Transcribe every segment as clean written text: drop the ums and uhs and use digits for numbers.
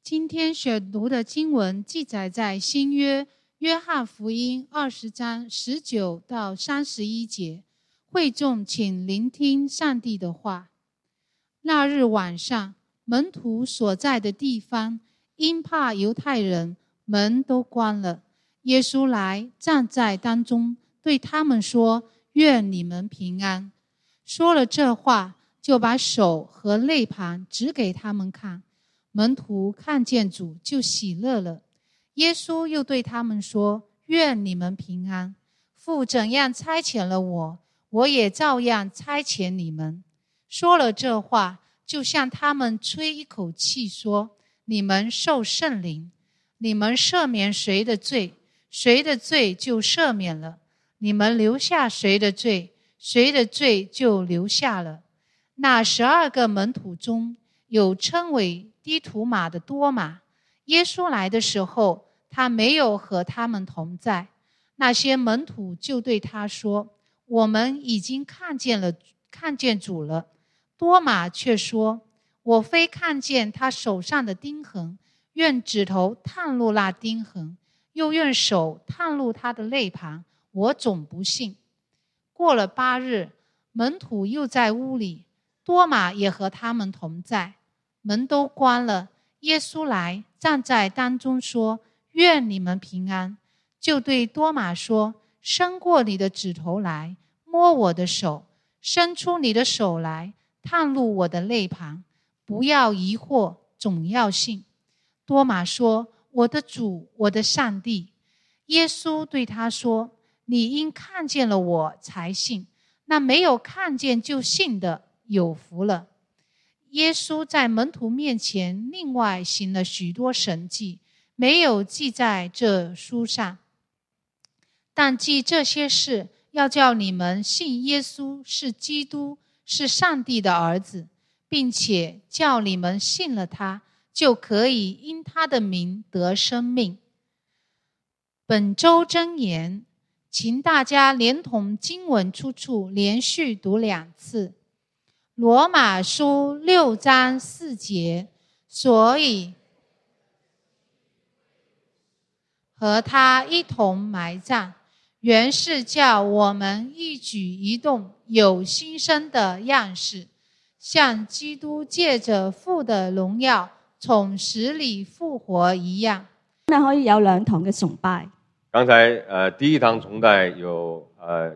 今天选读的经文记载在新约约翰福音20章19到31节。会众请聆听上帝的话。那日晚上，门徒所在的地方因怕犹太人，门都关了。耶稣来站在当中，对他们说：愿你们平安。说了这话，就把手和肋旁指给他们看。门徒看见主，就喜乐了。耶稣又对他们说：愿你们平安。父怎样差遣了我，我也照样差遣你们。说了这话，就向他们吹一口气，说：你们受圣灵。你们赦免谁的罪，谁的罪就赦免了；你们留下谁的罪，谁的罪就留下了。那12个门徒中，有称为低图马的多马。耶稣来的时候，他没有和他们同在。那些门徒就对他说：我们已经看见主了。多马却说：我非看见他手上的钉痕，愿指头探入那钉痕，又愿手探入他的肋旁，我总不信。过了8日，门徒又在屋里，多马也和他们同在。门都关了，耶稣来站在当中说：愿你们平安。就对多马说：伸过你的指头来，摸我的手，伸出你的手来，探入我的肋旁，不要疑惑，总要信。多马说：我的主，我的上帝。耶稣对他说：你因看见了我才信，那没有看见就信的有福了。耶稣在门徒面前另外行了许多神迹，没有记在这书上，但记这些事，要叫你们信耶稣是基督，是上帝的儿子，并且叫你们信了他，就可以因他的名得生命。本周箴言，请大家连同经文出处连续读2次。罗马书6章4节，所以和他一同埋葬，原是叫我们一举一動有新生的樣式，像基督借着父的榮耀從死裡復活一樣。 可以有2堂嘅崇拜。 剛才第一堂崇拜有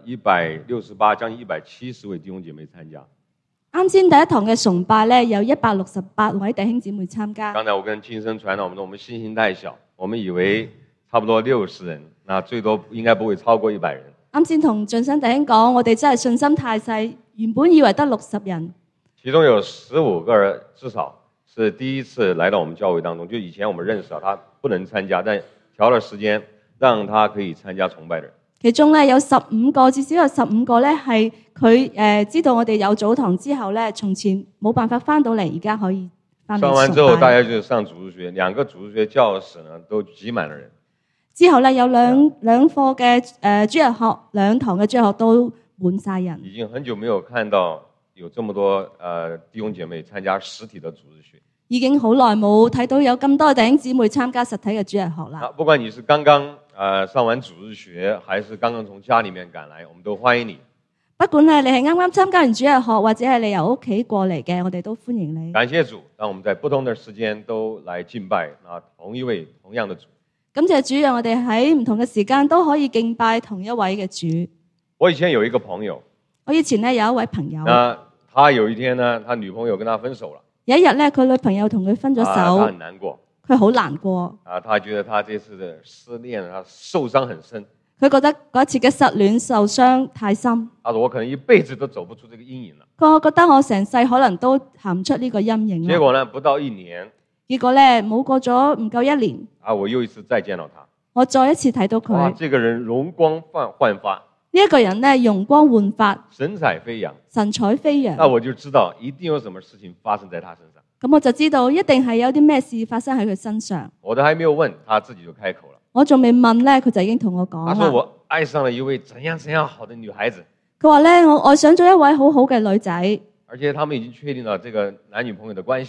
168將近170位弟兄姐妹參加。 啱先第一堂嘅崇拜咧，有168位弟兄姊妹參加。 剛才我跟金生傳了，我們信心太小，我們以為差不多60人，那最多應該不會超過100人。 啱先同晉生弟兄講，我哋真係信心太細，原本以為得60人。 其中有15個人至少是第一次來到我們教會當中，就以前我們認識他不能參加，但調了時間讓他可以參加崇拜的人。 其中咧有15個，至少有15個咧係佢知道我哋有早堂之後咧，從前冇辦法翻到嚟，而家可以翻嚟崇拜。 上完之後，大家就上主日學，2個主日學教室呢都擠滿了人。之後咧有兩課嘅主日學，2堂嘅主日學都滿晒人。已經很久沒有看到有這麼多弟兄姐妹參加實體的主日學。 已經好耐冇睇到有咁多弟兄姊妹參加實體嘅主日學啦。 不管你是剛剛上完主日學，還是剛剛從家裡面趕來，我們都歡迎你。 不管你係啱啱參加完主日學，或者係你由屋企過嚟嘅，我哋都歡迎你。 感謝主，讓我們在不同的時間都來敬拜同一位同樣的主。 感謝主，讓我哋喺唔同嘅時間都可以敬拜同一位嘅主。 我以前有一個朋友， 我以前呢有一位朋友， 他有一天呢，他女朋友跟他分手了。 有一日咧，佢女朋友同佢分咗手， 他很難過， 佢好難過。 他覺得他這次的失戀，他受傷很深。 佢覺得嗰一次嘅失戀受傷太深。 他說我可能一輩子都走不出這個陰影了。 我覺得我成世可能都行唔出呢個陰影。 結果呢，不到1年。 結果咧冇過咗唔夠1年。 我又一次再見到他。 我再一次睇到佢。 哇，這個人容光煥發。 呢一個人咧容光煥發， 神采飛揚。 神采飛揚。 那我就知道一定有什麼事情發生在他身上。 咁我就知道一定係有啲咩事發生喺佢身上。 我都還沒有問，他自己就開口了。 我仲未問咧，佢就已經同我講啦。 他說我愛上了一位怎樣好的女孩子。 佢話咧，我愛上咗一位好好嘅女仔。 而且他們已經確定了這個男女朋友的關係。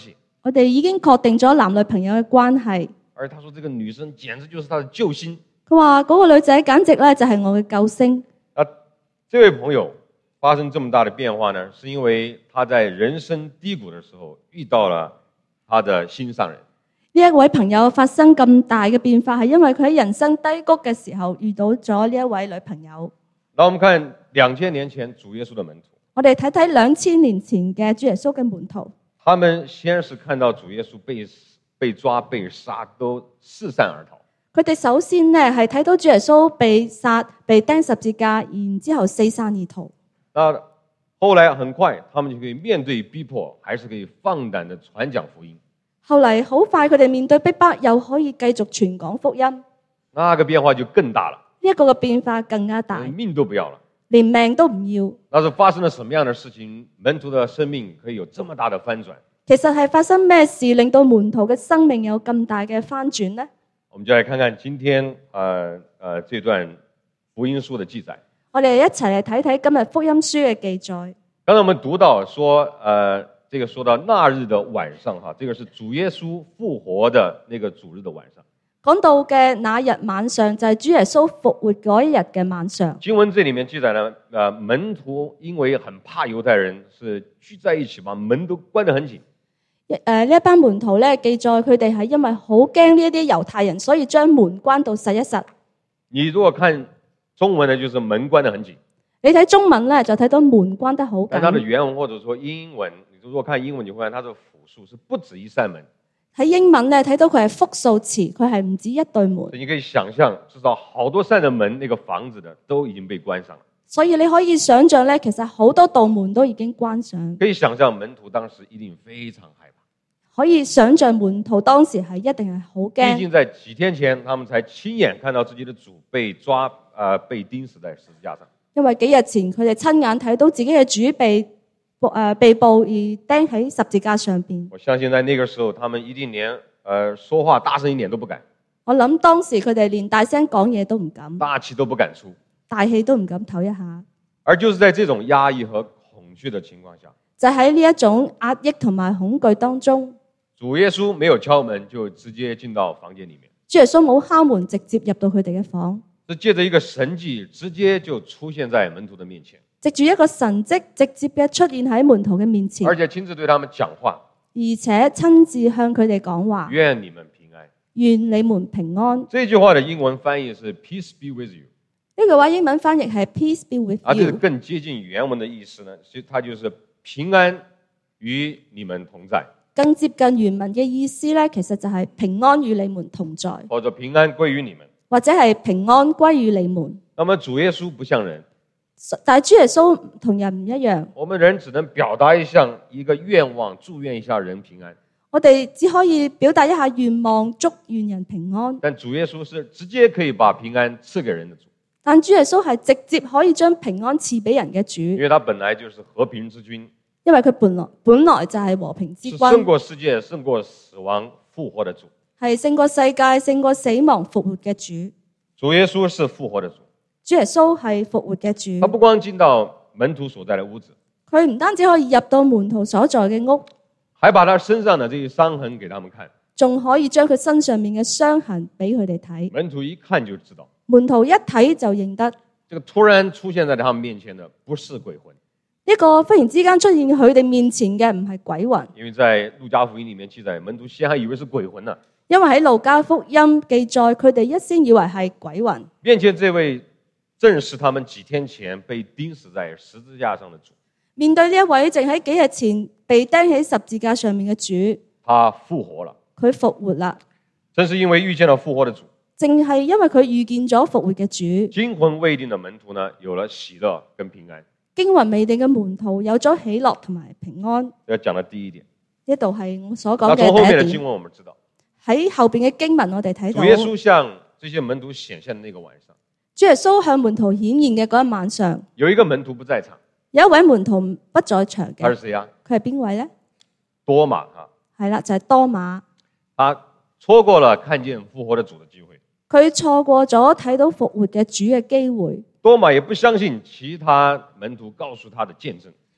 我哋已經確定咗男女朋友嘅關係。 而他說這個女生簡直就是他的救星。 佢話嗰個女仔簡直咧就係我嘅救星。 這位朋友發生這麼大的變化呢，是因為他在人生低谷的時候遇到了他的心上人。 呢一位朋友發生咁大嘅變化，係因為佢喺人生低谷嘅時候遇到咗呢一位女朋友。 那我們看2000年前主耶穌的門徒， 我哋睇睇2000年前嘅主耶穌嘅門徒， 他們先是看到主耶穌被抓被殺，都四散而逃。 佢哋首先呢係睇到主耶穌被殺被釘十字架，然之後四散而逃。 那後來很快他們就可以面對逼迫，還是可以放膽的傳講福音。 後嚟好快佢哋面對逼迫，又可以繼續傳講福音。 那個變化就更大了。 呢一個嘅變化更加大， 命都不要了， 連命都唔要。 那是發生了什麼樣的事情，門徒的生命可以有這麼大的翻轉？ 其實係發生咩事令到門徒嘅生命有咁大嘅翻轉呢？ 我們就來看看今天這段福音書的記載。 我哋一齊嚟睇睇今日福音書嘅記載。 剛才我們讀到說，這個說到那日的晚上，哈，這個是主耶穌復活的那個主日的晚上。 講到嘅那日晚上就係主耶穌復活嗰一日嘅晚上。 經文這裡面記載呢，門徒因為很怕猶太人，是聚在一起，把門都關得很緊。 呢一班門徒咧，記載佢哋係因為好驚呢一啲猶太人，所以將門關到實一實。你如果看中文呢，就是門關得很緊。 你睇中文咧，就睇到門關得好緊。 但它的原文或者說英文，你如果看英文，你會發現它的複數是不止一扇門。 喺英文咧睇到佢係複數詞，佢係唔止一對門。 你可以想象，至少好多扇的門，那個房子的都已經被關上了。 所以你可以想象咧，其實好多道門都已經關上。 可以想象門徒當時一定非常害怕。 可以想象門徒當時係一定係好驚。 畢竟在幾天前，他們才親眼看到自己的主被抓，被釘死在十字架上。 因為幾日前佢哋親眼睇到自己嘅主被捕而釘喺十字架上邊。 我相信在那個時候，他們一定連說話大聲一點都不敢。 我諗當時佢哋連大聲講嘢都唔敢， 大氣都不敢出， 大氣都唔敢唞一下。 而就是在這種壓抑和恐懼的情況下， 就喺呢一種壓抑同埋恐懼當中， 主耶穌沒有敲門就直接進到房間裡面。 主耶穌冇敲門，直接入到佢哋嘅房。 是借着一個神蹟，直接就出現在門徒的面前。 藉住一個神蹟，直接嘅出現喺門徒嘅面前， 而且親自對他們講話， 而且親自向佢哋講話。 願你們平安， 願你們平安。 這句話的英文翻譯是 Peace be with you。 呢句話英文翻譯係 Peace be with you。 這個更接近原文的意思呢，其實它就是平安與你們同在。 更接近原文嘅意思呢，其實就係平安與你們同在， 或者平安歸於你們， 或者係平安歸於你們。 那麼主耶穌不像人， 但係主耶穌同人唔一樣。 我們人只能表達一個願望，祝願一下人平安。 我哋只可以表達一下願望，祝願人平安。 但主耶穌是直接可以把平安賜給人的主。 但主耶穌係直接可以將平安賜俾人嘅主， 因為他本來就是和平之君。 因為佢本來就係和平之君， 是勝過世界、勝過死亡、復活的主， 係勝過世界、勝過死亡、復活嘅主。 主耶穌是復活的主， 主耶穌係復活嘅主。 他不光進到門徒所在的屋子， 佢唔單止可以入到門徒所在嘅屋， 還把他身上的這些傷痕給他們看， 仲可以將佢身上面嘅傷痕俾佢哋睇。 門徒一看就知道， 門徒一睇就認得， 這個突然出現在他們面前的不是鬼魂。 呢個忽然之間出現佢哋面前嘅唔係鬼魂， 因為在路加福音裡面記載，門徒先還以為是鬼魂呢。 因為喺路加福音記載，佢哋一先以為係鬼魂。 面前這位正是他們幾天前被釘死在十字架上的主。 面對呢一位正喺幾日前被釘喺十字架上面嘅主， 他復活了， 佢復活啦。 正是因為遇見了復活的主， 正係因為佢遇見咗復活嘅主， 驚魂未定的門徒呢，有了喜樂跟平安。 驚魂未定嘅門徒有咗喜樂同埋平安。 要講的第一點， 呢度係我所講嘅從後面的第一點。 經文我們知道， 喺後邊嘅經文我哋睇到， 主耶穌向這些門徒顯現的那個晚上， 主耶穌向門徒顯現嘅嗰一晚上， 有一個門徒不在場， 有一位門徒不在場嘅。 他是誰啊？ 佢係邊位呢？ 多馬啊， 係啦，就係多馬。 他錯過了看見復活的主的機會， 佢錯過咗睇到復活嘅主嘅機會。 多馬也不相信其他門徒告訴他的見證，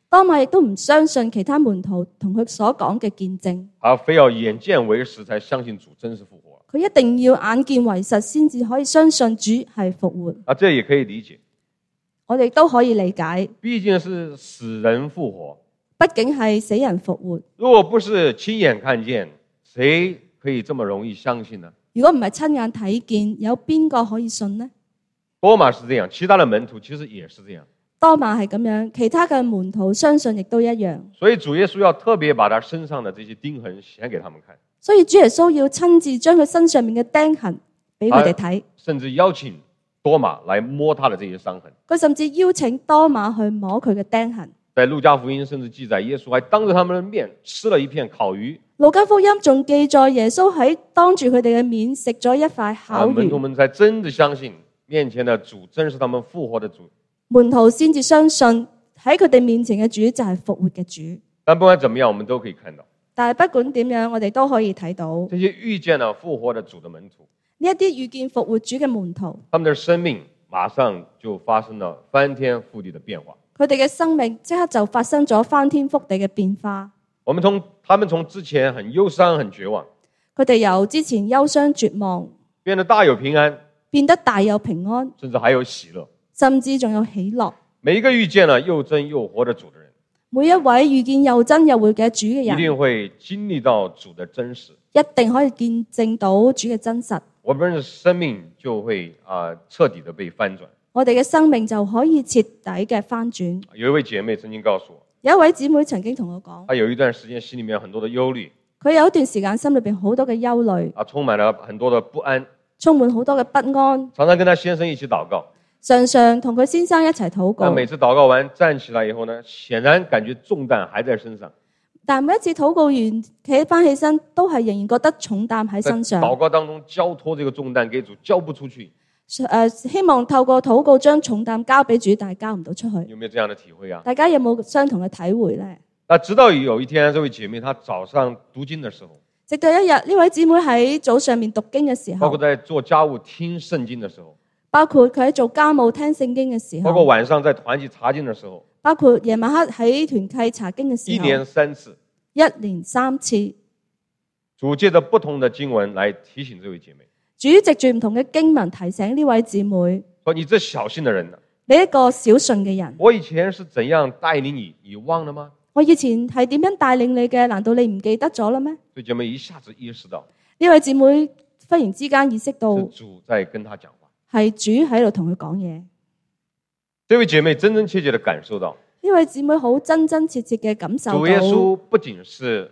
多馬亦都唔相信其他門徒同佢所講嘅見證， 他非要眼見為實才相信主真是復活。 佢一定要眼見為實先至可以相信主係復活。 這也可以理解， 我哋都可以理解， 畢竟是死人復活， 畢竟係死人復活。 如果不是親眼看見，誰可以這麼容易相信呢？ 如果唔係親眼睇見，有邊個可以信呢？ 多馬是這樣，其他的門徒其實也是這樣。 多馬係咁樣，其他嘅門徒相信亦都一樣。 所以主耶穌要特別把他身上的這些釘痕顯給他們看。 所以主耶穌要親自將佢身上面嘅釘痕俾佢哋睇， 甚至邀請多馬來摸他的這些傷痕。 佢甚至邀請多馬去摸佢嘅釘痕。 在路加福音甚至記載，耶穌還當着他們的面吃了一片烤魚。 路加福音仲記載耶穌喺當住佢哋嘅面食咗一塊烤魚。 門徒們才真的相信面前的主真是他們復活的主。 門徒先至相信喺佢哋面前嘅主就係復活嘅主。 但不管怎麼樣，我們都可以看到， 但係不管點樣，我哋都可以睇到這些遇見了復活的主的門徒， 呢一啲遇見復活主嘅門徒， 他們的生命馬上就發生了翻天覆地的變化。 佢哋嘅生命即刻就發生咗翻天覆地嘅變化。 他們從之前很憂傷、很絕望， 佢哋由之前憂傷絕望， 變得大有平安， 變得大有平安， 甚至還有喜樂， 甚至仲有喜樂。 每一個遇見了又真又活的主的人， 每一位遇見又真又活嘅主嘅人， 一定會經歷到主的真實， 一定可以見證到主嘅真實。 我們的生命就會徹底的被翻轉。 我哋嘅生命就可以徹底嘅翻轉。 有一位姐妹曾經告訴我， 有一位姊妹曾經同我講， 她有一段時間心裏面有很多的憂慮， 佢有一段時間心裏邊好多嘅憂慮， 充滿了很多的不安， 充滿好多嘅不安， 常常跟她先生一起禱告， 常常同佢先生一齊禱告。 但每次禱告完站起來以後呢，顯然感覺重擔還在身上。 但每一次禱告完企翻起身，都係仍然覺得重擔喺身上。 在禱告當中交託這個重擔給主，交不出去。 希望透過禱告將重擔交俾主，但係交唔到出去。 有沒有這樣的體會啊？ 大家有冇相同嘅體會呢？ 直到有一天，這位姐妹她早上讀經的時候， 直到一日，呢位姊妹喺早上面讀經嘅時候， 包括在做家務聽聖經的時候， 包括佢喺做家務聽聖經嘅時候， 包括晚上在團契查經的時候， 包括夜晚黑喺團契查經嘅時候， 一連3次， 一連3次， 主借着不同的經文來提醒這位姐妹。 主藉住唔同嘅經文提醒呢位姊妹， 說你這小信的人呢， 你一個小信嘅人， 我以前是怎樣帶領你，你忘了嗎？ 我以前係點樣帶領你嘅？難道你唔記得咗啦咩？ 這姐妹一下子意識到， 呢位姊妹忽然之間意識到， 是主在跟她講話， 係主喺度同佢講嘢。 這位姐妹真真切切地感受到， 呢位姊妹好真真切切嘅感受到， 主耶穌不僅是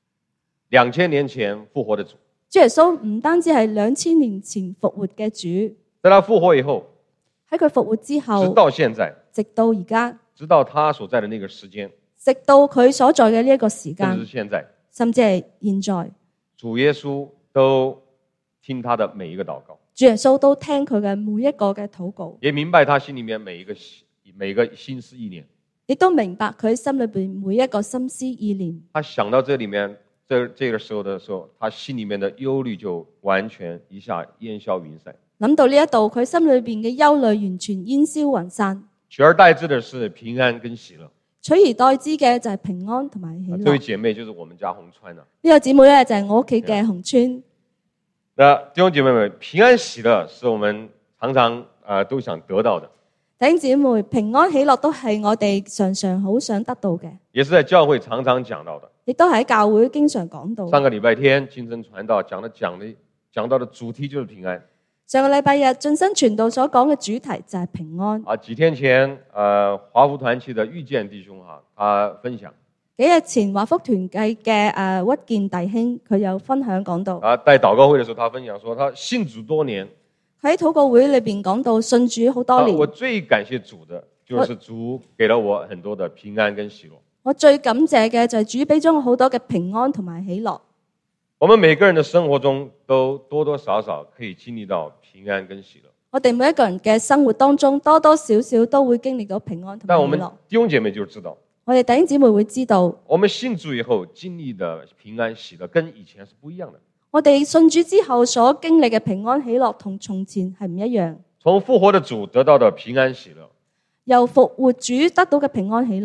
2000年前復活的主， 主耶穌唔單止係2000年前復活嘅主， 在他復活以後， 喺佢復活之後， 直到現在， 直到而家， 直到他所在的那個時間， 直到佢所在嘅呢一個時間， 甚至現在， 甚至係現在， 主耶穌都聽他的每一個禱告， 主耶穌都聽佢嘅每一個嘅禱告， 也明白他心裏面每一個心思意念， 亦都明白佢心裏邊每一個心思意念。 他想到這裏面這個時候，他心裏面的憂慮就完全一下煙消雲散。 諗到呢一度，佢心裏邊嘅憂慮完全煙消雲散， 取而代之的是平安跟喜樂。 取而代之嘅就係平安同埋喜樂。 這位姐妹就是我們家紅川啦。 呢個姊妹咧就係我屋企嘅紅川。 那弟兄姐妹們，平安喜樂是我們常常都想得到的。 弟兄姊妹，平安喜樂都係我哋常常好想得到嘅， 也是在教會常常講到的。 亦都喺教會經常講到。 上個禮拜天金聲傳道講到的主題就是平安。 上個禮拜日晉身傳道所講嘅主題就係平安。 幾天前華福團契的遇見弟兄他分享。 幾日前華福團契嘅屈健弟兄佢有分享講到。 在禱告會的時候，他分享說他信主多年。 佢喺禱告會裏邊講到信主好多年。 我最感謝主的就是主給了我很多的平安跟喜樂。 我最感謝嘅就係主俾咗我好多嘅平安同埋喜樂。 我們每個人的生活中都多多少少可以經歷到平安跟喜樂。 我哋每一個人嘅生活當中多多少少都會經歷到平安同埋喜樂。 但我們弟兄姐妹就知道， 我哋弟兄姊妹會知道， 我們信主以後經歷的平安喜樂跟以前是不一樣的。 我哋信主之後所經歷嘅平安喜樂同從前係唔一樣。 從復活的主得到的平安喜樂， 由復活主得到嘅平安喜樂，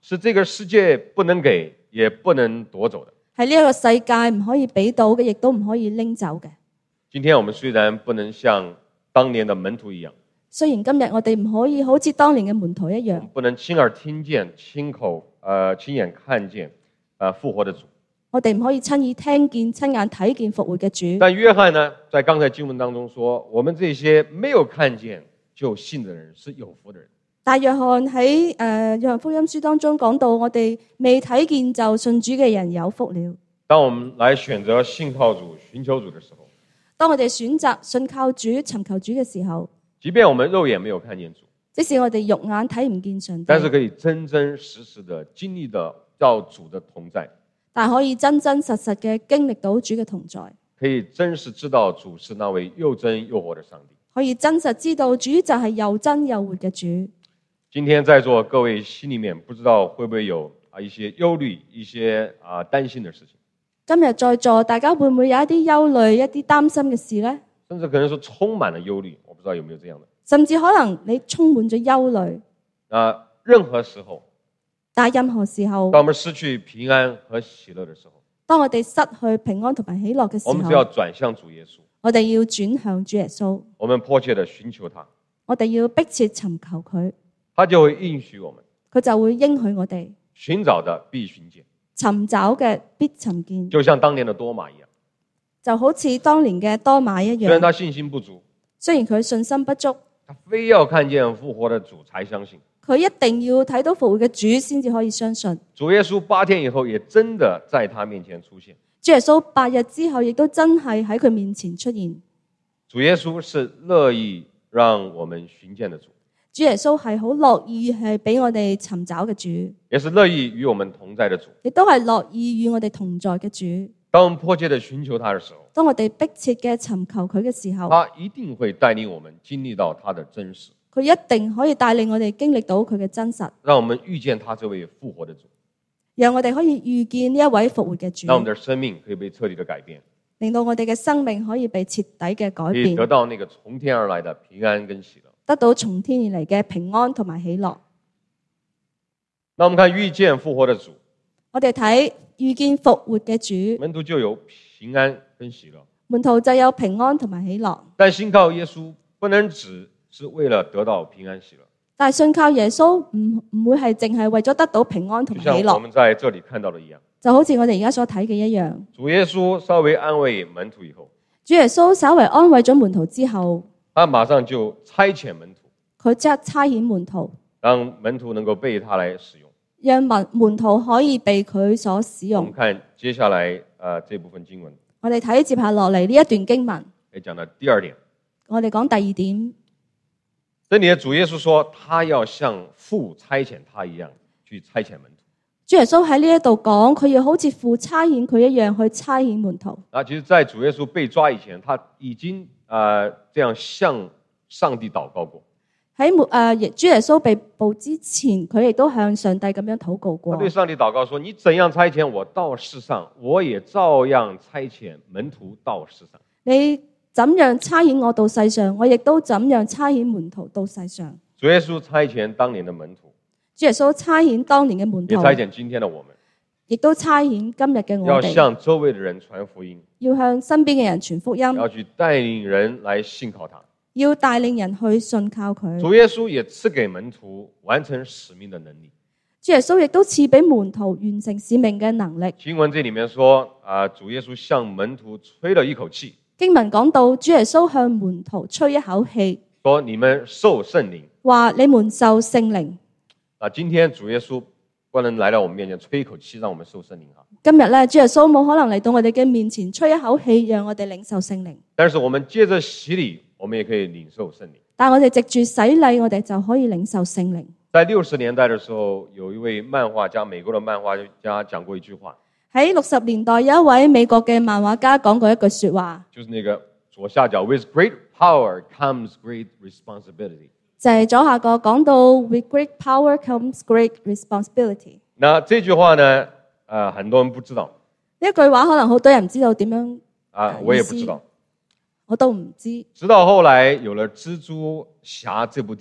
是這個世界不能給也不能奪走的。 係呢一個世界唔可以俾到嘅，亦都唔可以拎走嘅。 今天我們雖然不能像當年的門徒一樣， 雖然今日我哋唔可以好似當年嘅門徒一樣， 不能親耳聽見、親眼看見復活的主。 我哋唔可以親耳聽見、親眼睇見復活嘅主。 但約翰呢，在剛才經文當中說，我們這些沒有看見就信的人是有福的人。 但約翰喺約翰福音書當中講到，我哋未睇見就信主嘅人有福了。 當我們來選擇信靠主、尋求主的時候， 當我哋選擇信靠主、尋求主嘅時候， 即便我們肉眼沒有看見主， 即使我哋肉眼睇唔見上帝， 但是可以真真實實的經歷到主的同在， 但可以真真實實嘅經歷到主嘅同在， 可以真實知道主是那位又真又活的上帝， 可以真實知道主就係又真又活嘅主。 今天在座各位心裡面不知道會不會有一些憂慮、一些擔心的事情。 今日在座大家會唔會有一啲憂慮、一啲擔心嘅事呢？ 甚至可能說充滿了憂慮，我不知道有沒有這樣的。 甚至可能你充滿咗憂慮。 任何時候， 但係任何時候， 當我們失去平安和喜樂的時候， 當我哋失去平安同埋喜樂嘅時候， 我們只要轉向主耶穌。 我哋要轉向主耶穌。 我們迫切地尋求他。 我哋要迫切尋求佢。 他就會應許我們， 佢就會應許我哋， 尋找的必尋見， 尋找嘅必尋見， 就像當年的多馬一樣， 就好似當年嘅多馬一樣。 雖然他信心不足， 雖然佢信心不足， 他非要看見復活的主才相信。 佢一定要睇到復活嘅主先至可以相信。 主耶穌8天以後也真的在他面前出現。 主耶穌8日之後亦都真係喺佢面前出現。 主耶穌是樂意讓我們尋見的主。 主耶穌係好樂意係俾我哋尋找嘅主， 也是樂意與我們同在的主， 亦都係樂意與我哋同在嘅主。 當我們迫切地尋求他的時候， 當我哋迫切嘅尋求佢嘅時候， 他一定會帶領我們經歷到他的真實。 佢一定可以帶領我哋經歷到佢嘅真實， 讓我們遇見他這位復活的主， 讓我哋可以遇見呢一位復活嘅主， 讓我們的生命可以被徹底的改變， 令到我哋嘅生命可以被徹底嘅改可以變， 得到那個從天而來的平安跟喜樂， 得到從天而嚟嘅平安同埋喜樂。 那我們看遇見復活的主， 我哋睇遇見復活嘅主， 門徒就有平安跟喜樂， 門徒就有平安同埋喜樂。 但信靠耶穌不能只是為了得到平安喜樂， 但係信靠耶穌唔會係淨係為咗得到平安同埋喜樂。 就像我們在這裡看到的一樣， 就好似我哋而家所睇嘅一樣。 主耶穌稍微安慰門徒以後， 主耶穌稍微安慰咗門徒之後， 他馬上就差遣門徒， 佢即刻差遣門徒， 讓門徒能夠被他來使用， 讓門徒可以被佢所使用。 我們看接下來這部分經文， 我哋睇接下落嚟呢一段經文， 講的第二點， 我哋講第二點。 這裡的主耶穌說，他要像父差遣他一樣去差遣門徒。 主耶穌喺呢一度講，佢要好似父差遣佢一樣去差遣門徒。 其實在主耶穌被抓以前，他已經這樣向上帝禱告過。 喺主耶穌被捕之前，佢亦都向上帝咁樣禱告過。 他對上帝禱告說：你怎樣差遣我到世上，我也照樣差遣門徒到世上。 你怎樣差遣我到世上，我亦都怎樣差遣門徒到世上。 主耶穌差遣當年的門徒， 主耶穌差遣當年嘅門徒， 也差遣今天的我們， 亦都差遣今日嘅我哋。 要向周圍的人傳福音， 要向身邊嘅人傳福音， 要去帶領人來信靠他， 要帶領人去信靠佢。 主耶穌也賜給門徒完成使命的能力。 主耶穌亦都賜俾門徒完成使命嘅能力。 經文這裡面說，主耶穌向門徒吹了一口氣。 經文講到，主耶穌向門徒吹一口氣， 說你們受聖靈， 話你們受聖靈。 今天主耶穌不能來到我們面前吹一口氣，讓我們受聖靈。 今日咧，主耶穌冇可能嚟到我哋嘅面前吹一口氣，讓我哋領受聖靈。 但是我們借着洗禮，我們也可以領受聖靈。 但係我哋藉住洗禮，我哋就可以領受聖靈。 在60年代的時候，有一位漫畫家，美國的漫畫家講過一句話。喺 60年代有一位美國嘅漫畫家講過一句說話， 就是那個左下角 With great power comes great responsibility。 就係左下角講到 With great power comes great responsibility。 那這句話呢，很多人不知道。 呢句話可能好多人唔知道點樣我也不知道， 我都唔知。 直到後來有了蜘蛛俠這部電影，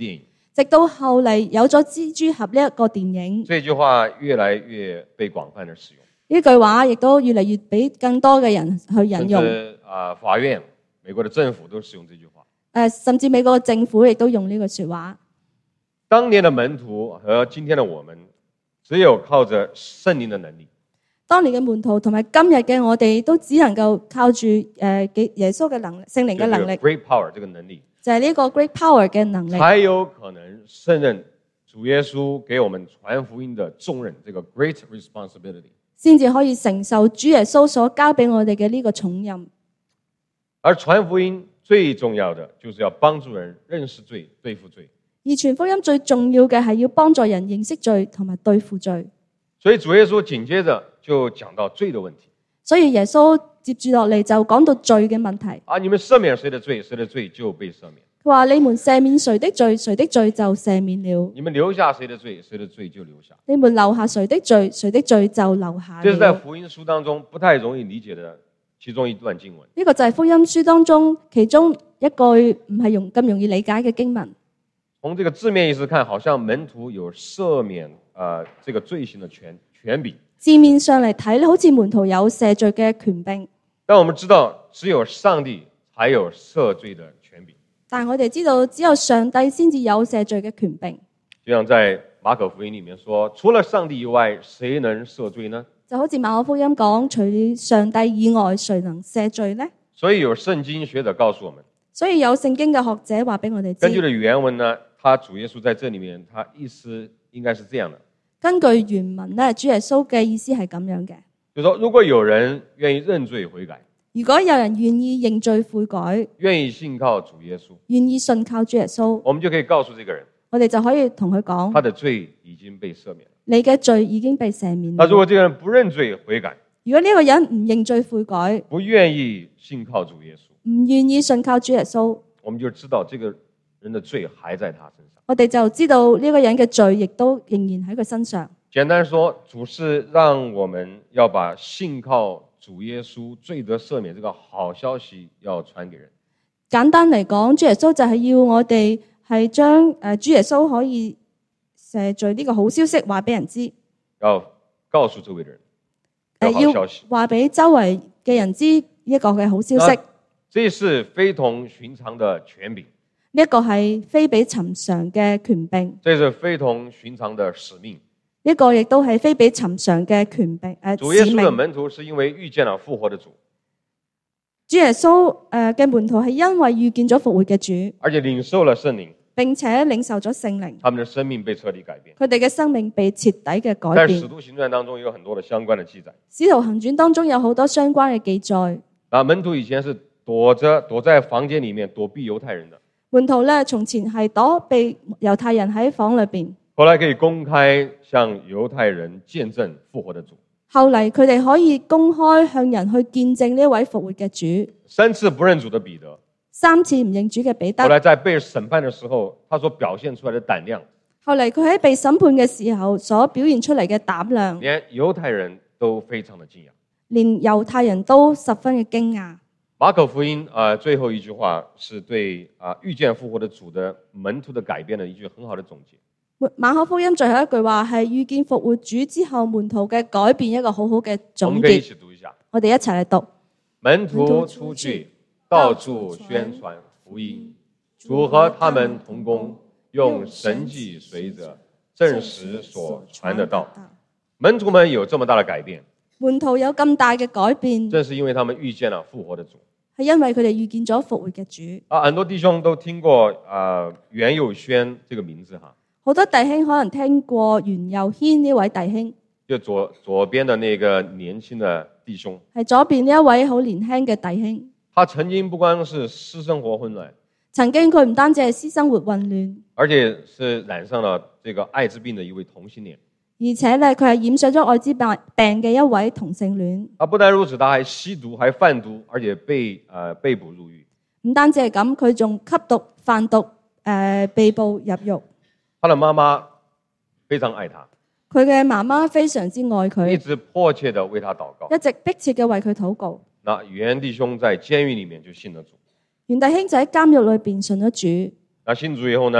直到後嚟有咗蜘蛛俠呢一個電影， 這句話越來越被廣泛的使用。 呢句話亦都越嚟越俾更多嘅人去引用。 甚至法院、美國的政府都使用這句話。 甚至美國嘅政府亦都用呢句說話。 當年的門徒和今天的我們，只有靠着聖靈的能力。 當年嘅門徒同埋今日嘅我哋，都只能夠靠住耶穌嘅能力、聖靈嘅能力。 Great power 這個能力， 就係呢個 great power 嘅能力， 才有可能勝任主耶穌給我們傳福音的重任，這個 great responsibility。 先至可以承受主耶穌所交俾我哋嘅呢個重任。 而傳福音最重要的，就是要幫助人認識罪、對付罪。 而傳福音最重要嘅係要幫助人認識罪同埋對付罪。 所以主耶穌緊接着就講到罪的問題。 所以耶穌接住落嚟就講到罪嘅問題。 你們赦免誰的罪，誰的罪就被赦免。 佢話你們赦免誰的罪，誰的罪就赦免了。 你們留下誰的罪，誰的罪就留下。 你們留下誰的罪，誰的罪就留下了。 這是在福音書當中不太容易理解的其中一段經文。 呢個就係福音書當中其中一句唔係咁容易理解嘅經文。 從這個字面意思看，好像門徒有赦免這個罪行的權柄。 字面上嚟睇，好似門徒有赦罪嘅權柄。 但我們知道，只有上帝才有赦罪的權柄。 但係我哋知道，只有上帝先至有赦罪嘅權柄。 就像在馬可福音裡面說，除了上帝以外，誰能赦罪呢？ 就好似馬可福音講，除上帝以外，誰能赦罪呢？ 所以有聖經學者告訴我們， 所以有聖經嘅學者話俾我哋知， 根據的原文呢，他主耶穌在這裡面，他意思應該是這樣的。 根據原文呢，主耶穌嘅意思係咁樣嘅， 就是說，如果有人願意認罪悔改， 如果有人願意認罪悔改， 願意信靠主耶穌， 願意信靠主耶穌， 我們就可以告訴這個人， 我哋就可以同佢講， 他的罪已經被赦免了。 你嘅罪已經被赦免了。 那如果這個人不認罪悔改， 如果呢個人唔認罪悔改， 不願意信靠主耶穌， 唔願意信靠主耶穌， 我們就知道這個人的罪還在他身上。 我哋就知道呢個人嘅罪亦都仍然喺佢身上。 簡單說，主是讓我們要把信靠主耶穌罪得赦免這個好消息要傳給人。 簡單嚟講，主耶穌就係要我哋係將主耶穌可以赦罪呢個好消息話俾人知， 要告訴周圍的人， 要話俾周圍嘅人知一個嘅好消息。 這是非同尋常的權柄， 呢一個係非比尋常嘅權柄， 這是非同尋常的使命。 呢個亦都係非比尋常嘅權柄。 主耶穌的門徒是因為遇見了復活的主， 主耶穌嘅門徒係因為遇見咗復活嘅主， 而且領受了聖靈， 並且領受咗聖靈， 他們的生命被徹底改變。 佢哋嘅生命被徹底嘅改在變。 使徒行傳當中有很多的相關的記載， 使徒行傳當中有好多相關嘅記載。 門徒以前是躲在房間裡面躲避猶太人的， 門徒咧從前係躲避猶太人喺房裏邊， 後來可以公開向猶太人見證復活的主。 後嚟佢哋可以公開向人去見證呢位復活嘅主。 3次不認主的彼得 ，3次唔認主嘅彼得， 後來在被審判的時候，他所表現出來的膽量， 後嚟佢喺被審判嘅時候所表現出嚟嘅膽量， 連猶太人都非常的驚訝， 連猶太人都十分嘅驚訝。 馬可福音最後一句話是對遇見復活的主的門徒的改變的一句很好的總結。 馬可福音最後一句話係遇見復活主之後門徒嘅改變，一個好好嘅總結。 我們可以一起讀一下， 我哋一齊嚟讀。 門徒出去，到處宣傳福音，主和他們同工，用神蹟隨着，證實所傳的道。門徒們有這麼大的改變， 門徒有咁大嘅改變， 正是因為他們遇見了復活的主。 係因為佢哋遇見咗復活嘅主。 很多弟兄都聽過袁佑軒這個名字哈， 好多弟兄可能聽過袁佑軒呢位弟兄， 就左邊的那個年輕的弟兄， 係左邊呢一位好年輕嘅弟兄。 他曾經不光是私生活混亂， 曾經佢唔單止係私生活混亂， 而且是染上了這個艾滋病的一位同性戀。 而且咧，佢係染上咗艾滋病嘅一位同性戀。 不但如此，他還吸毒，還販毒，而且被捕入獄。 唔單止係咁，佢仲吸毒、販毒，被捕入獄。 他的媽媽非常愛他， 佢嘅媽媽非常之愛佢， 一直迫切地為他禱告， 一直迫切嘅為佢禱告。 那袁弟兄在監獄裡面就信了主。 袁弟兄就喺監獄裏邊信咗主。 那信主以後呢，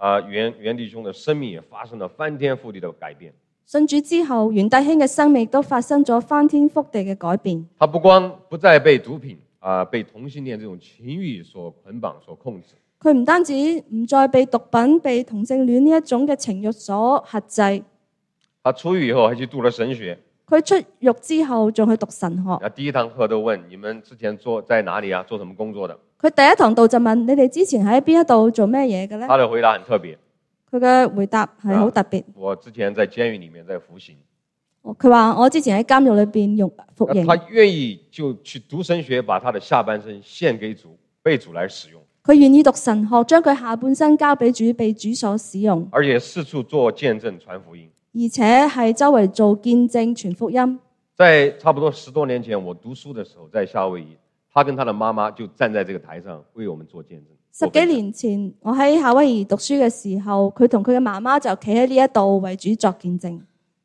袁弟兄的生命也发生了翻天覆地的改变。 信主之後，袁弟兄嘅生命亦都發生咗翻天覆地嘅改變。 他不再被毒品被同性戀這種情慾所捆綁、所控制。 佢唔單止唔再被毒品、被同性戀呢一種嘅情慾所轄制。 他出獄以後還去讀了神學。 佢出獄之後仲去讀神學。 第一堂課都問你們之前在哪裡啊？做什麼工作的？ 佢第一堂道就問你哋之前喺邊一度做咩嘢嘅咧？ 他的回答很特別。 佢嘅回答係好特別。 我之前在監獄裡面在服刑。 佢話我之前喺監獄裏邊服刑。 他願意就去讀神學，把他的下半生獻給主，被主來使用。 佢願意讀神學，將佢下半生交俾主，被主所使用。 而且四處做見證傳福音。 而且係周圍做見證傳福音。 在差不多10多年前，我讀書的時候，在夏威夷，他跟他的媽媽就站在這個台上為我們做見證。 10幾年前，我喺夏威夷讀書嘅時候，佢同佢嘅媽媽就企喺呢一度為主作見證。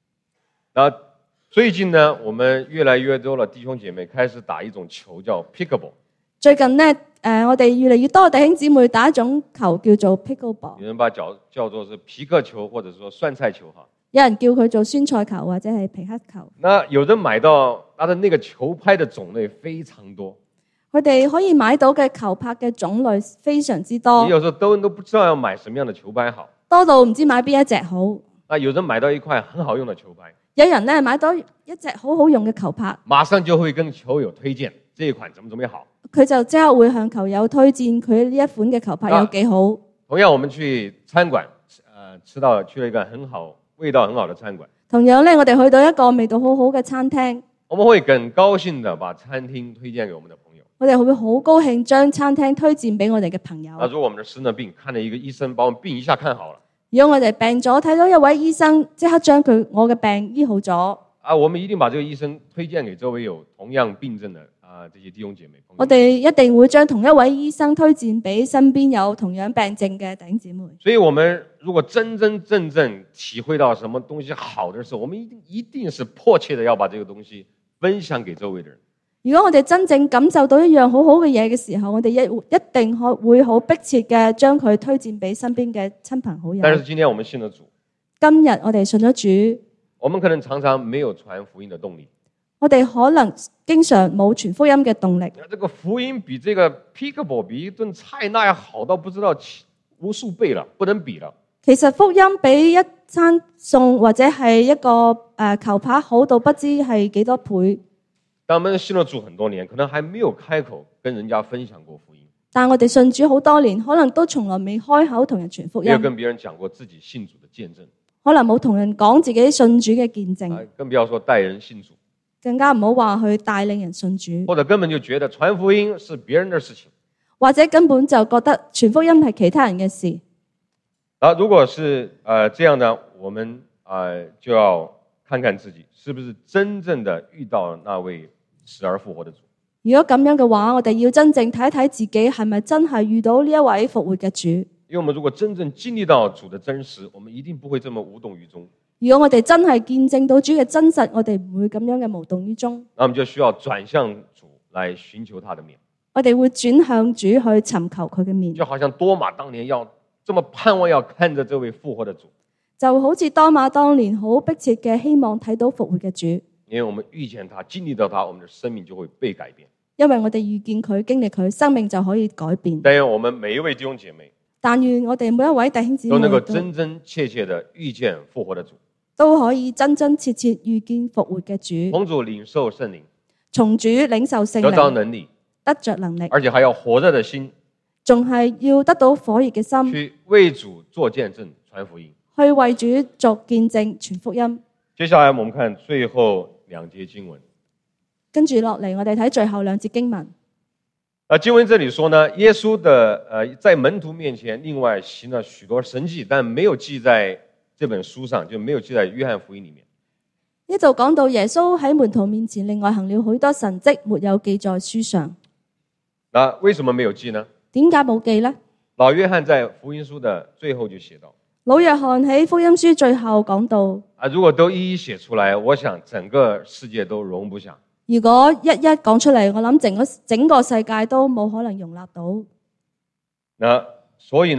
最近呢，我們越來越多的弟兄姐妹開始打一種球叫 pickleball。 最近呢，我哋越嚟越多弟兄姊妹打一種球叫做 pickleball。 有人把叫做是皮克球，或者說酸菜球哈。 有人叫佢做酸菜球或者係皮克球。 那有人買到他的那個球拍的種類非常多。 佢哋可以買到嘅球拍嘅種類非常之多。 你有時候都不知道要買什麼樣的球拍好。 多到唔知買邊一隻好。 有人買到一塊很好用的球拍。 有人咧買到一隻好好用嘅球拍， 馬上就會跟球友推薦這一款怎麼好。 佢就即刻會向球友推薦佢呢一款嘅球拍有幾好。 同樣，我們去餐館，去了一個味道很好的餐館。 同樣咧，我哋去到一個味道好好嘅餐廳， 我們會很高興地把餐廳推薦給我們的朋友。 我哋會好高興將餐廳推薦俾我哋嘅朋友。 如果我們的生了病，看了一個醫生，把我們病一下看好了。 如果我哋病咗，睇到一位醫生，即刻將我嘅病醫好咗。 我們一定把這個醫生推薦給周圍有同樣病症的這些弟兄姐妹朋友。 我哋一定會將同一位醫生推薦俾身邊有同樣病症嘅弟兄姊妹。 所以我們如果真真正正體會到什麼東西好的時候，我們一定是迫切的要把這個東西分享給周圍的人。 如果我哋真正感受到一樣好好嘅嘢嘅時候，我哋一定會好迫切嘅將佢推薦俾身邊嘅親朋好友。 但是今天我們信了主， 今日我哋信咗主， 我們可能常常沒有傳福音的動力。 我哋可能經常冇傳福音嘅動力。 這個福音比這個 pickleball 比一頓菜那要好到不知道無數倍了，不能比了。 其實福音比一餐餸或者係一個球拍好到不知係幾多倍。 但我們信了主很多年，可能還沒有開口跟人家分享過福音。 但我哋信主好多年，可能都從來未開口同人傳福音。 沒有跟別人講過自己信主的見證。 可能冇同人講自己信主嘅見證。 更不要說帶人信主。 更加唔好話去帶領人信主。 或者根本就覺得傳福音是別人的事情。 或者根本就覺得傳福音係其他人嘅事。 如果是這樣呢，我們就要看看自己是不是真正的遇到了那位死而復活的主。 如果咁樣嘅話，我哋要真正睇一睇自己係咪真係遇到呢一位復活嘅主。 因為我們如果真正經歷到主的真實，我們一定不會這麼無動於衷。 如果我哋真係見證到主嘅真實，我哋唔會咁樣嘅無動於衷。 那我們就需要轉向主來尋求他的面。 我哋會轉向主去尋求佢嘅面。 就好像多馬當年要這麼盼望要看着這位復活的主。 就好似多馬當年好迫切嘅希望睇到復活嘅主。 因為我們遇見他，經歷到他，我們的生命就會被改變。 因為我哋遇見佢，經歷佢，生命就可以改變。 但願我們每一位弟兄姐妹， 但願我哋每一位弟兄姊妹都能夠真真切切地遇見復活的主， 都可以真真切切遇見復活嘅主， 從主領受聖靈， 從主領受聖靈， 得到能力， 得着能力， 而且還要火熱的心， 仲係要得到火熱嘅心， 去為主做見證，傳福音， 去為主作見證，傳福音。 接下來我們看最後兩節經文。 跟住落嚟，我哋睇最後兩節經文。 經文這裡說呢，耶穌的在門徒面前另外行了許多神蹟，但沒有記在這本書上，就沒有記在約翰福音裡面。 呢度講到耶穌喺門徒面前另外行了許多神蹟，沒有記在書上。 那為什麼沒有記呢？ 點解冇記呢？ 老約翰在福音書的最後就寫到， 老約翰喺福音書最後講到， 如果都一一寫出來，我想整個世界都容不下。 如果一一講出嚟，我諗整個世界都冇可能容納到。 那所以呢，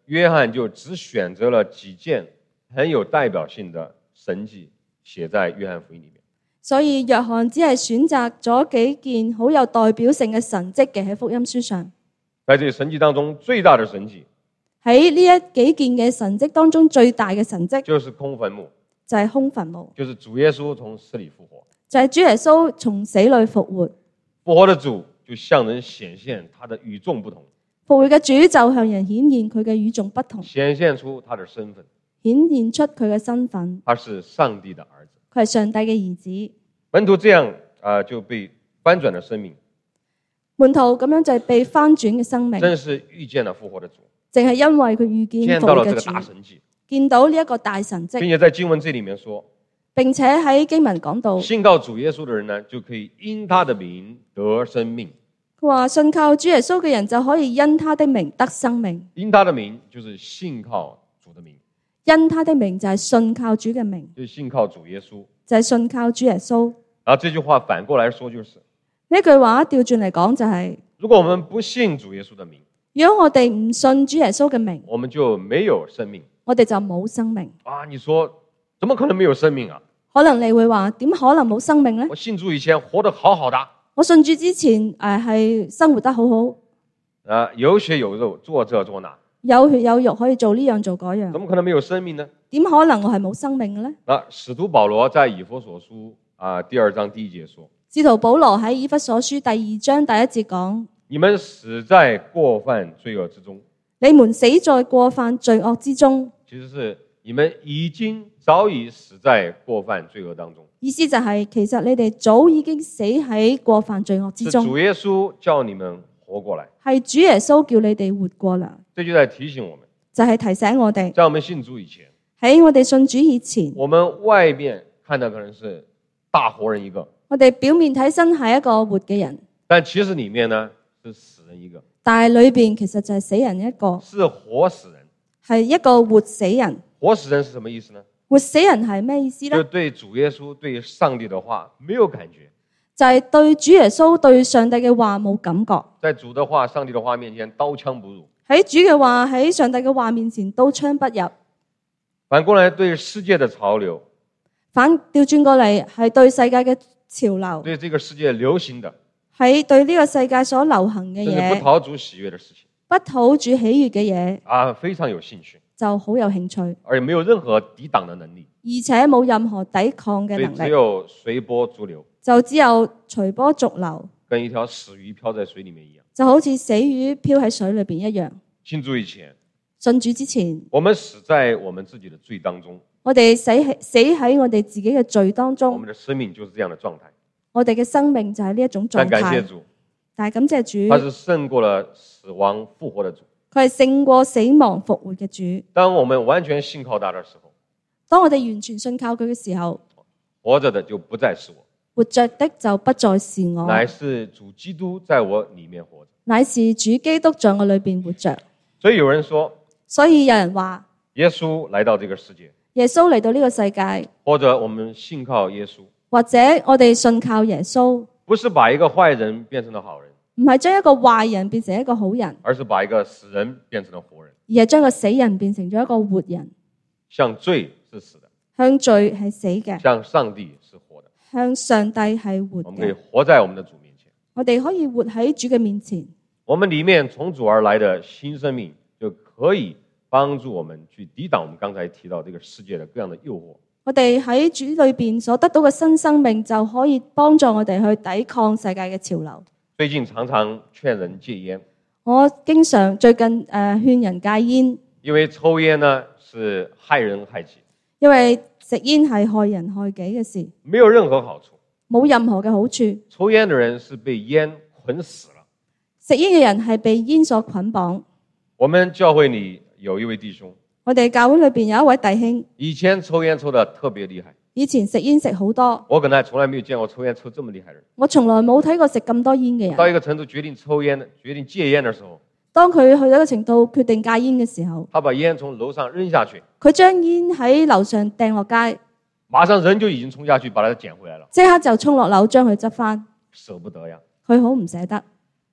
約翰就只選擇了幾件很有代表性的神蹟寫在約翰福音裡面。 所以約翰只係選擇咗幾件好有代表性嘅神蹟嘅喺福音書上。 在這神蹟當中，最大的神蹟喺呢幾件嘅神蹟當中，最大嘅神蹟就是空墳墓， 就係空墳墓， 就是主耶穌從死裡復活。 就係主耶穌從死裡復活。 復活的主就向人顯現他的與眾不同。 復活嘅主就向人顯現佢嘅與眾不同， 顯現出他的身份， 顯現出佢嘅身份。 他是上帝的兒子， 佢係上帝嘅兒子。 門徒這樣就被翻轉了生命。 門徒咁樣就係被翻轉嘅生命， 真是遇見了復活的主， 淨係因為佢遇見復活嘅主，見到呢一個大神蹟， 並且在經文這裡面說， 並且喺經文講到， 信靠主耶穌的人呢，就可以因他的名得生命。 佢話信靠主耶穌嘅人就可以因他的名得生命。 因他的名就是信靠主的名， 因他的名就係信靠主嘅名， 就是信靠主耶穌， 就係信靠主耶穌。 然後這句話反過來說就是， 呢句話調轉嚟講就係， 如果我們不信主耶穌的名， 如果我哋唔信主耶穌嘅名， 我們就沒有生命。 我哋就冇生命。 啊，你說怎麼可能沒有生命啊？ 可能你會話，點可能冇生命呢？ 我信主以前活得好好的， 我信主之前係生活得好好， 有血有肉，做這做那， 有血有肉可以做呢樣做嗰樣， 怎麼可能沒有生命呢？ 點可能我係冇生命嘅呢？ 使徒保羅在以弗所書第2章第1節說， 使徒保羅喺以弗所書第2章第1節講， 你們死在過犯罪惡之中。 你們死在過犯罪惡之中， 其實是你們已經早已死在過犯罪惡當中。 意思就係其實你哋早已經死喺過犯罪惡之中。 是主耶穌叫你們活過來， 係主耶穌叫你哋活過來。 這就在提醒我們， 就係提醒我哋， 在我們信主以前， 喺我哋信主以前， 我們外面看到可能是大活人一個， 我哋表面睇身係一個活嘅人， 但其實裡面呢是死人一個。 但係裏邊其實就係死人一個， 是活死人， 係一個活死人。 活死人是什麼意思呢？ 活死人係咩意思呢？ 就對主耶穌、對上帝的話沒有感覺， 就係對主耶穌、對上帝嘅話冇感覺。 在主的話、上帝的話面前刀槍不入， 喺主嘅話、喺上帝嘅話面前刀槍不入。 反過來對世界的潮流， 調轉過嚟係對世界嘅潮流， 對這個世界流行的， 係對呢個世界所流行嘅甚至嘢， 不討主喜悅的事情， 不討主喜悅嘅嘢非常有興趣， 就好有興趣， 而沒有任何抵擋的能力， 而且冇任何抵抗嘅能力， 所以只有隨波逐流， 就只有隨波逐流， 跟一條死魚漂在水裡面一樣， 就好似死魚漂喺水裏邊一樣。 信主以前， 信主之前， 我們死在我們自己的罪當中， 我哋死喺我哋自己嘅罪當中， 我們的生命就是這樣的狀態。 我哋嘅生命就係呢一種狀態。 但感謝主， 但係感謝主， 他是勝過了死亡復活的主。 佢係勝過死亡復活嘅主。 當我們完全信靠他的時候， 當我哋完全信靠佢嘅時候， 活着的就不再是我， 活着的就不再是我， 乃是主基督在我裡面活着， 乃是主基督在我裏邊活着。 所以有人說， 所以有人話， 耶穌來到這個世界， 耶穌嚟到呢個世界， 或者我們信靠耶穌， 或者我哋信靠耶穌， 不是把一個壞人變成了好人， 唔係將一個壞人變成一個好人， 而是把一個死人變成了活人， 而係將個死人變成咗一個活人。 向罪是死的， 向罪係死嘅， 向上帝是活的， 向上帝係活我們可以嘅。 活在我們的主面前， 我哋可以活喺主嘅面前， 我們裡面從主而來的新生命就可以幫助我們去抵擋我們剛才提到這個世界的各樣的誘惑。 我哋喺主裏邊所得到嘅新生命就可以幫助我哋去抵抗世界嘅潮流。 最近常常勸人戒煙， 我最近勸人戒煙， 因為抽煙呢是害人害己， 因為食煙係害人害己嘅事， 沒有任何好處， 冇任何嘅好處。 抽煙的人是被煙捆死了。 食煙嘅人係被煙所捆綁。 我們教會裏有一位弟兄， 我哋教會裏邊有一位弟兄， 以前抽煙抽得特別厲害， 以前食煙食好多， 我可能從來沒有見過抽煙抽這麼厲害的人。 我從來冇睇過食咁多煙嘅人。 到一個程度決定抽煙、決定戒煙的時候， 當佢去到一個程度決定戒煙嘅時候， 他把煙從樓上扔下去， 佢將煙喺樓上掟落街， 馬上人就已經衝下去把它撿回來了， 即刻就衝落樓將佢執翻， 捨不得呀。 佢好唔捨得。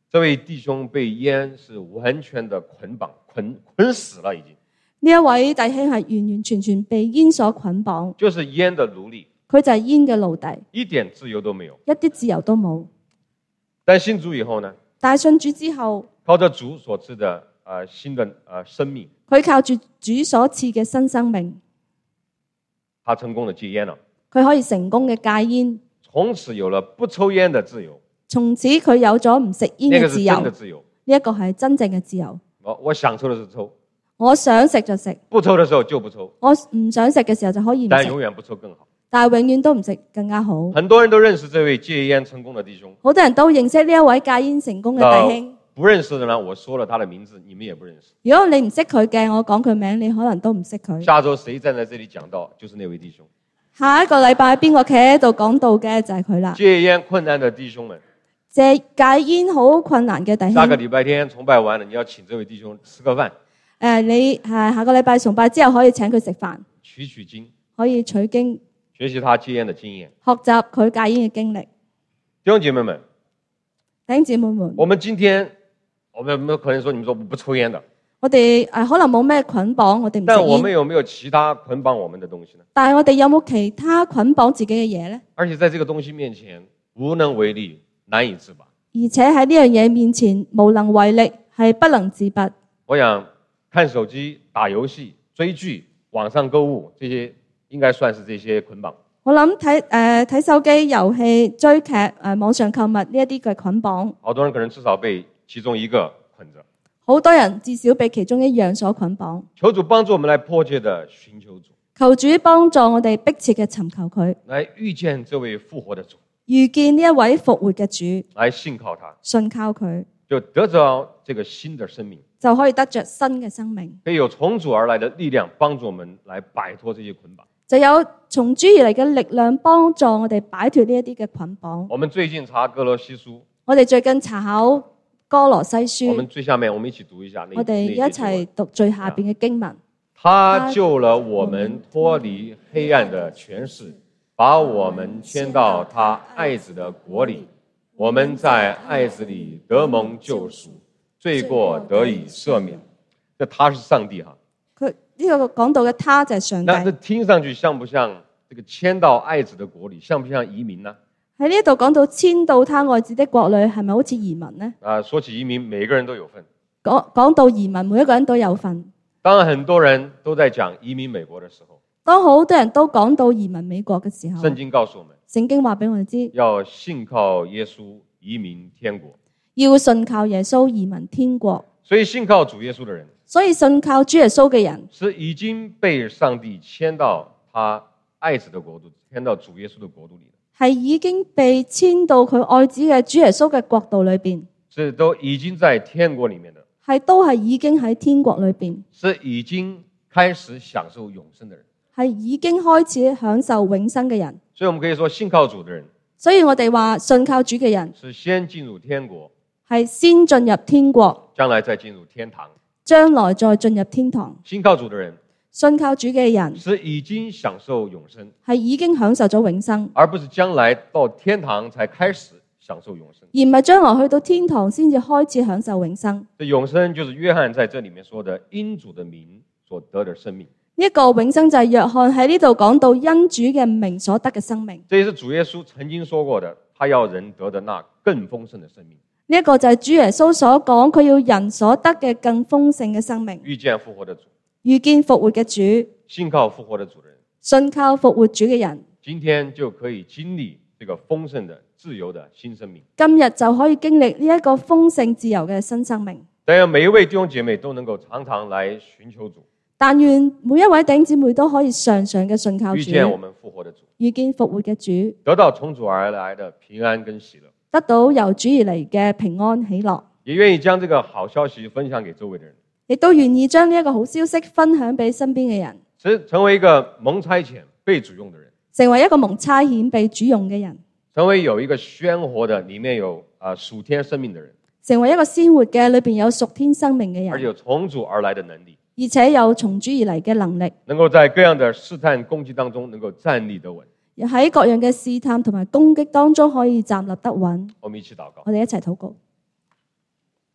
這位弟兄被煙是完全的捆綁，捆死了已經。 呢一位弟兄係完完全全被煙所捆綁， 就是煙的奴隸。 佢就係煙嘅奴隸， 一點自由都沒有， 一啲自由都冇。 但信主以後呢？ 但係信主之後， 靠着主所賜的新的生命， 佢靠住主所賜嘅新生命， 他成功的戒煙了。 佢可以成功嘅戒煙， 從此有了不抽煙的自由。 從此佢有咗唔食煙嘅自由。 呢個是真的自由， 呢一個係真正嘅自由。 我想抽的時候抽， 我想食就食， 不抽的時候就不抽。 我唔想食嘅時候就可以唔食， 但永遠不抽更好。 但係永遠都唔食更加好。 很多人都認識這位戒煙成功的弟兄， 好多人都認識呢一位戒煙成功嘅弟兄。 不認識的呢，我說了他的名字，你們也不認識。 如果你唔識佢嘅，我講佢名，你可能都唔識佢。 下周誰站在這裡講道，就是那位弟兄。 下一個禮拜邊個企喺度講道嘅就係佢啦。 戒煙困難的弟兄們， 戒煙好困難嘅弟兄。 下個禮拜天崇拜完了，你要請這位弟兄吃個飯。 你下個禮拜崇拜之後可以請佢食飯， 取經， 可以取經， 學習他戒煙的經驗， 學習佢戒煙嘅經歷。 弟兄姐妹們， 弟兄姊妹們， 我們今天，我們有沒有可能說，你們說我不抽煙的？ 我哋可能冇咩捆綁，我哋唔食煙。 但我們有沒有其他捆綁我們的東西呢？ 但係我哋有冇其他捆綁自己嘅嘢呢？ 而且在這個東西面前無能為力，難以自拔。 而且喺呢樣嘢面前無能為力，係不能自拔。 我想看手機、打遊戲、追劇、網上購物，這些應該算是這些捆綁。 我諗睇手機、遊戲、追劇、網上購物呢一啲嘅捆綁。 好多人可能至少被其中一個捆着。 好多人至少被其中一樣所捆綁。 求主幫助我們來迫切的尋求主。 求主幫助我哋迫切嘅尋求佢。 來遇見這位復活的主。 遇見呢一位復活嘅主。 來信靠他。 信靠佢。 就得着這個新的生命。 就可以得着新嘅生命。 可以有從主而來的力量幫助我們來擺脫這些捆綁。 就有從主而嚟嘅力量幫助我哋擺脫呢一啲嘅捆綁。 我們最近查歌羅西書。 我哋最近查考歌羅西書。 我們最下面我們一起讀一下。 我哋一齊讀最下邊嘅經文。 他救了我們脫離黑暗的權勢，把我們遷到他愛子的國裡。我們在愛子裡得蒙救贖，罪過得以赦免。這他是上帝哈。 佢呢個講到嘅他就係上帝。 那這聽上去像不像這個遷到愛子的國裡？像不像移民呢？ 喺呢度講到遷到他愛子的國裡，係咪好似移民呢？ 說起移民，每個人都有份。 講到移民，每一個人都有份。 當很多人都在講移民美國的時候， 當好多人都講到移民美國嘅時候， 聖經告訴我們， 聖經話俾我哋知， 要信靠耶穌移民天國， 要信靠耶穌移民天國。 所以信靠主耶穌的人， 所以信靠主耶穌嘅人， 是已經被上帝遷到他愛子的國度，遷到主耶穌的國度裡的， 係已經被遷到佢愛子嘅主耶穌嘅國度裏邊， 是都已經在天國裡面的， 都係已經喺天國裏邊， 是已經開始享受永生的人， 係已經開始享受永生嘅人。 所以我們可以說信靠主的人， 所以我哋話信靠主嘅人是先進入天國， 係先進入天國， 將來再進入天堂， 將來再進入天堂。 信靠主的人， 信靠主嘅人是已經享受永生， 係已經享受咗永生， 而不是將來到天堂才開始享受永生， 而唔係將來去到天堂先至開始享受永生。 這永生就是約翰在這裡面說的因主的名所得的生命。 呢一個永生就係約翰喺呢度講到因主嘅名所得嘅生命。 這也是主耶穌曾經說過的，他要人得的那更豐盛的生命。 呢一個就係主耶穌所講，佢要人所得嘅更豐盛嘅生命。 遇見復活的主， 遇見復活嘅主， 信靠復活的主的人， 信靠復活主嘅人， 今天就可以經歷這個豐盛的自由的新生命。 今日就可以經歷呢一個豐盛自由嘅新生命。 但願每一位弟兄姐妹都能夠常常來尋求主， 但願每一位弟兄姊妹都可以常常嘅信靠主， 遇見我們復活的主， 遇見復活嘅主， 得到從主而來的平安跟喜樂， 得到由主而嚟嘅平安喜樂， 也願意將這個好消息分享給周圍的人， 亦都願意將呢一個好消息分享俾身邊嘅人， 成為一個蒙差遣被主用的人， 成為一個蒙差遣被主用嘅人， 成為有一個鮮活的裡面有屬天生命的人， 成為一個鮮活嘅裏邊有屬天生命嘅人， 而且有從主而來的能力， 而且有從主而嚟嘅能力， 能夠在各樣的試探攻擊當中能夠站立得穩。 喺各樣嘅試探同埋攻擊當中可以站立得穩。 我們一起禱告。 我哋一齊禱告。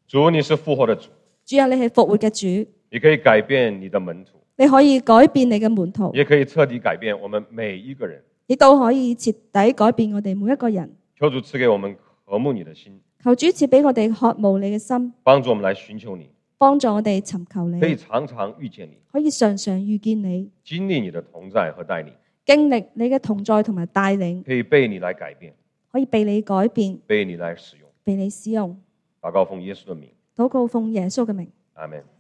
主，你是復活的主。 主啊，你係復活嘅主。 你可以改變你的門徒。 你可以改變你嘅門徒。 也可以徹底改變我們每一個人。 亦都可以徹底改變我哋每一個人。 求主賜給我們渴慕你的心。 求主賜俾我哋渴慕你嘅心。 幫助我們來尋求你。 幫助我哋尋求你。 可以常常遇見你。 可以常常遇見你。 經歷你的同在和帶領。 經歷你嘅同在同埋帶領。 可以被你來改變。 可以被你改變。 被你來使用。 被你使用。 禱告奉耶穌的名。 禱告奉耶穌嘅名。 阿們。